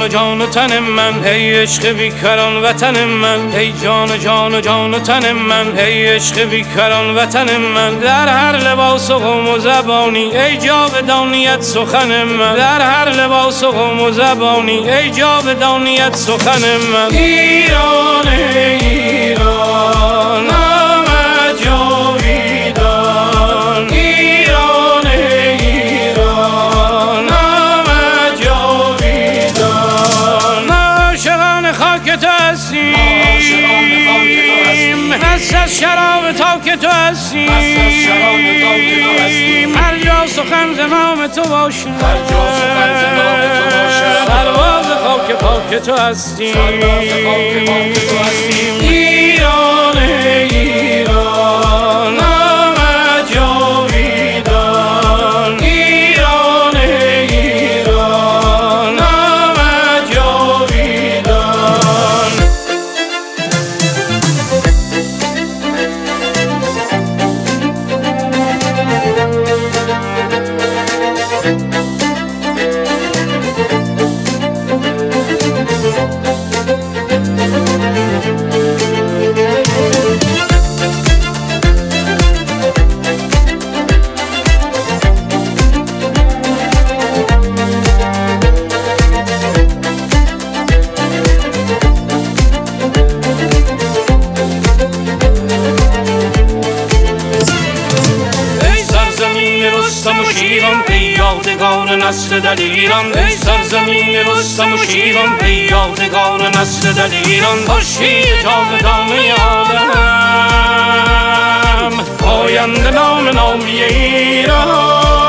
جان و تن من، ای عشق بیکران وطن من، ای جان جان جان و تن من، ای عشق بیکران وطن من. در هر لباس و قوم و زبانی ای جاودانیت سخن من، در هر لباس و قوم و زبانی ای جاودانیت سخن من. ایران ایران نام جاویدان، ایران ایران نام جاویدان. عاشقان خاک تو هستیم، مست از شراب تا که تو هستیم، هر جا سخن ز نام تو باشد، سرباز خاک پاک تو هستیم. ایران ایران نام جاویدان، ایران ایران نام جاویدان. رستم و شیران ای یادگار نسل دلیران، ای سرزمین رستم و شیران ای یادگار نسل دلیران. خورشید جاودانه عالم، پاینده نام نامی ایران.